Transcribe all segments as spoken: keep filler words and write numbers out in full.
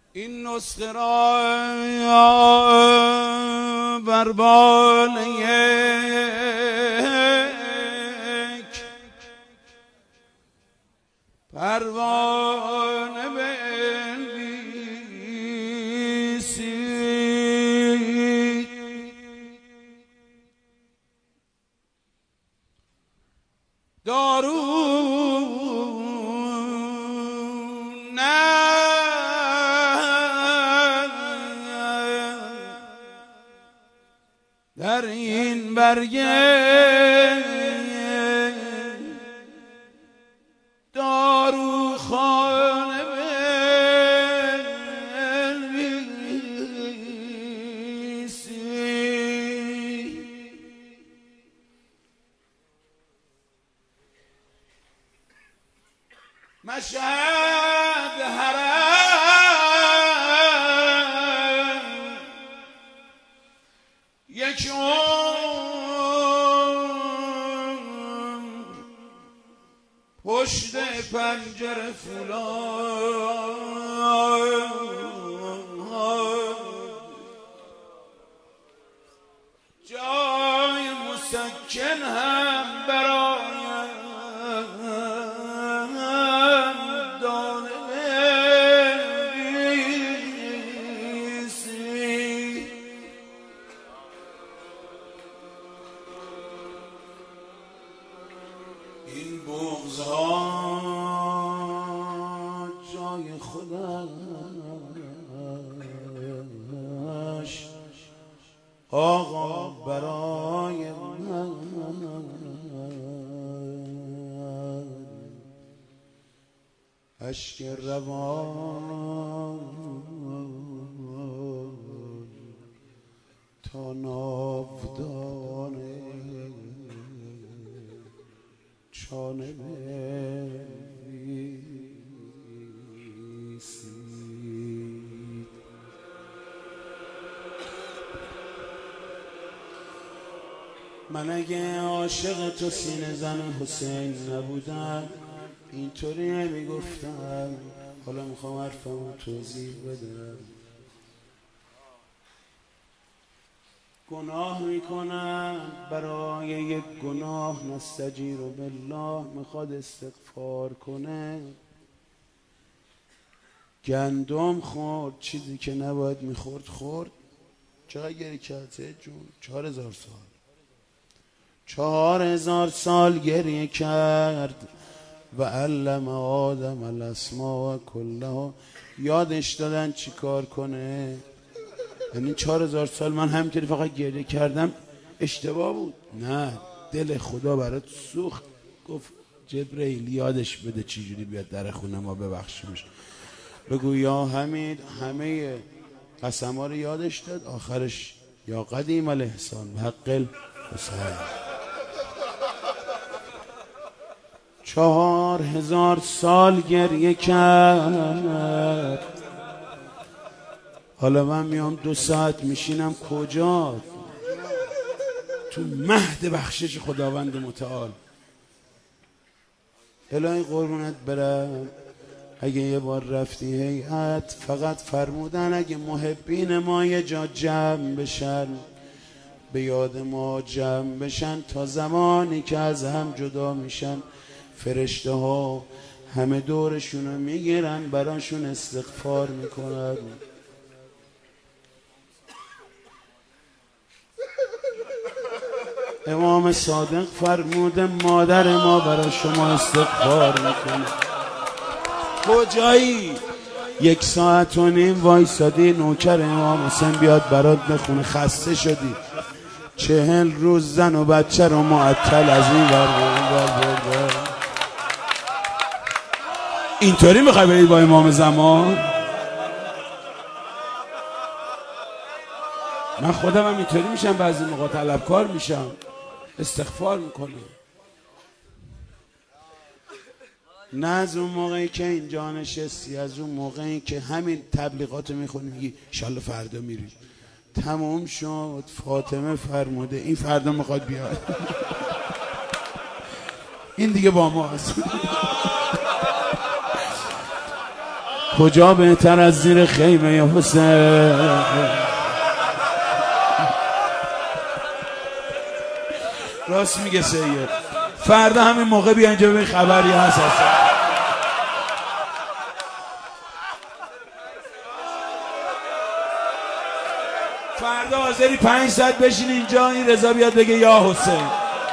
این نسخه را بر بال یک پروانه بنویسید. دارو در این برگه داروخانه بنویسی. مشهد حرم یک عمر پشت پنجره فولاد، جای مسکن هم برایم دانه بنویسی. این بغض‌ها جای خودش آقا برای من اشک روان تا ناودان چانه بنویسید. من اگه عاشق تو سینه زن حسین نبودم اینطوری نمیگفتم. حالا میخوام حرفمو توضیح بدم. گناه میکنم، برای یک گناه نستجیر بالله میخواد استغفار کنه، گندم خورد چیزی که نباید میخورد خورد. چقدر گریه کرد جون؟ چهار هزار سال چهار هزار سال گریه کرد. و علم آدم الاسماء کلها، یادش دادن چی کار کنه. یعنی چهار هزار سال من همینطوری فقط گریه کردم اشتباه بود؟ نه، دل خدا برات سوخت، گفت جبرئیل یادش بده چجوری بیاد در خونه ما ببخشیمش. بگو یا حمید. همه قسما رو یادش داد، آخرش یا قدیم الاحسان حق الحسین. چهار هزار سال گریه کرد. حالا من میام دو ساعت میشینم کجا؟ تو مهد بخشش خداوند متعال. الهی قربونت برم، اگه یه بار رفتی هیئت فقط فرمودن اگه محبین ما یه جا جمع بشن، به یاد ما جمع بشن، تا زمانی که از هم جدا میشن فرشته ها همه دورشونو میگیرن براشون استغفار میکنن. امام صادق فرموده مادر ما برای شما استغفار میکنه. کجایی؟ یک ساعت و نیم وایسادی نوکر امام حسین بیاد برات بخونه، خسته شدی، چهل روز زن و بچه رو معطل از این ور برد. اینطوری میخوای برید با امام زمان؟ من خودم هم اینطوری میشم، بعضی موقع طلبکار میشم، استغفار میکنم. نه از اون موقعی که اینجا نشستی، از اون موقعی که همین تبلیغاتو میخونی میگی انشالله فردا میری. تموم شد. فاطمه فرموده این فردا میخواد بیاد. این دیگه با ماست. کجا بهتر از زیر خیمه حسین. راست میگه سید. فردا همین موقع بیا اینجا ببین خبری هست اصلا. فردا حاضری پنج ساعت بشین اینجا این رضا بیاد بگه یا حسین.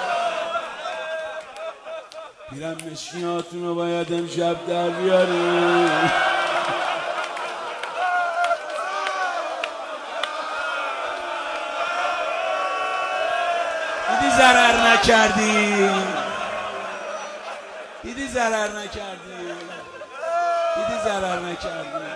میرم مشکیناتون رو باید امشب در بیاری. دیدی ضرر نکردی، دیدی ضرر نکردی، دیدی ضرر نکردی.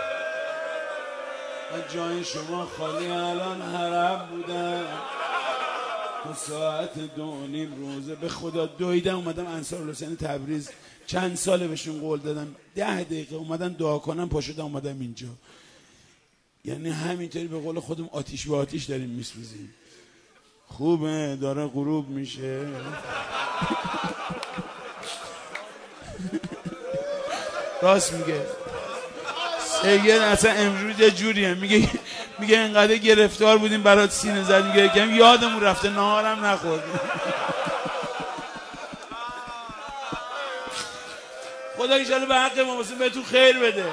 من جای شما خالی الان حرم بودم تا ساعت دو نیم روزه به خدا دویدم اومدم انصارالحسین تبریز چند ساله بهشون قول دادم ده دقیقه اومدن دعا کنم پا شدم اومدم اینجا. یعنی همینطوری به قول خودم آتیش به آتیش داریم میسوزیم. خوبه داره غروب میشه. راست میگه سید. اصلا امروز یه جوریه میگه میگه اینقدر گرفتار بودیم برات سینه زد. میگه کم یادمون رفته نهارم نخوردیم. خدا ایشالا به حق ما مسلم بهتون خیر بده.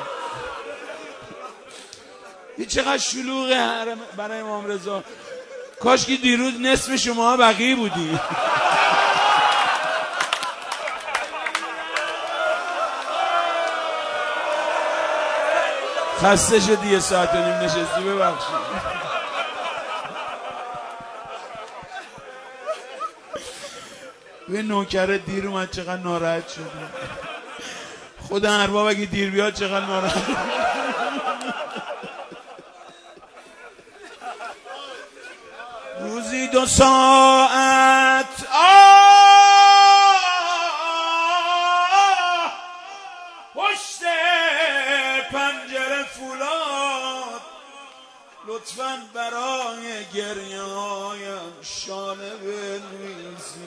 این چقدر شلوغه برای امام رضا. کاش که دیروز نصف شما بقیه بودی. خسته شدی یه ساعت و نیم نشستی ببخشید. به نوکر دیر اومد چقدر ناراحت شدی. خدا ارباب اگه دیر بیاد چقدر ناراحت. روزی دو ساعت آه پشت پنجره فولاد لطفاً برای گریه هایم شانه بنویسی.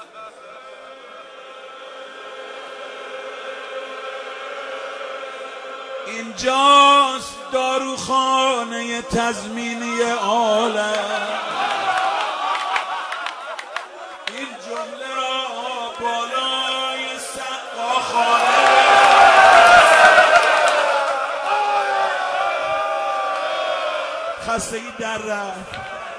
اینجاست داروخانه تضمینی عالم. این جمله را بالای سقا خانه خستگی در رفت.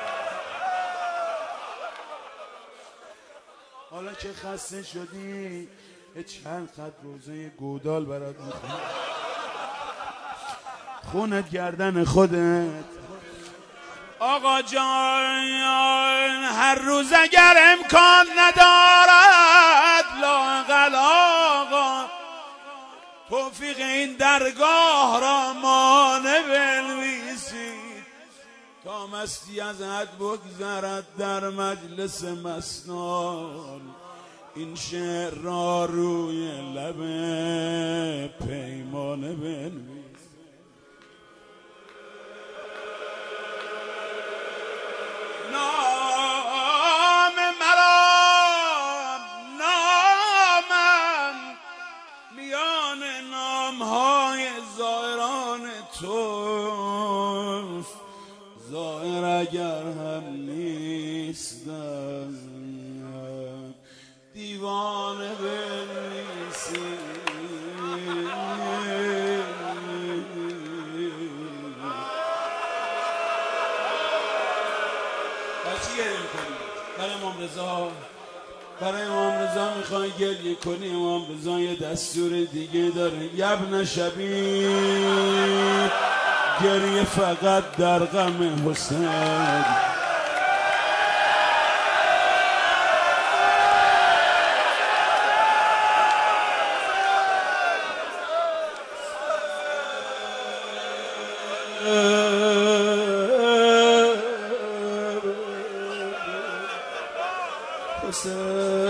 حالا که خسته شدی چند خط روزه گودال برات میخونم. خونت گردن خودت. آقا جان هر روز اگر امکان ندارد لااقل آقا توفیق این درگاه را مانع بنویسید تا مستی از حد بگذرد در مجلس مسنان. این شعر را روی لب پیمانه بنویسید. نام مرا نامم میان نامهای زائران توست. زائر اگر هم نیستم دیوانه بنویسی. برای امام رضا برای امام رضا میخوای گریه کنی. امام رضا یه دستور دیگه داره. یبن شبیب گریه فقط در غم حسین. حسین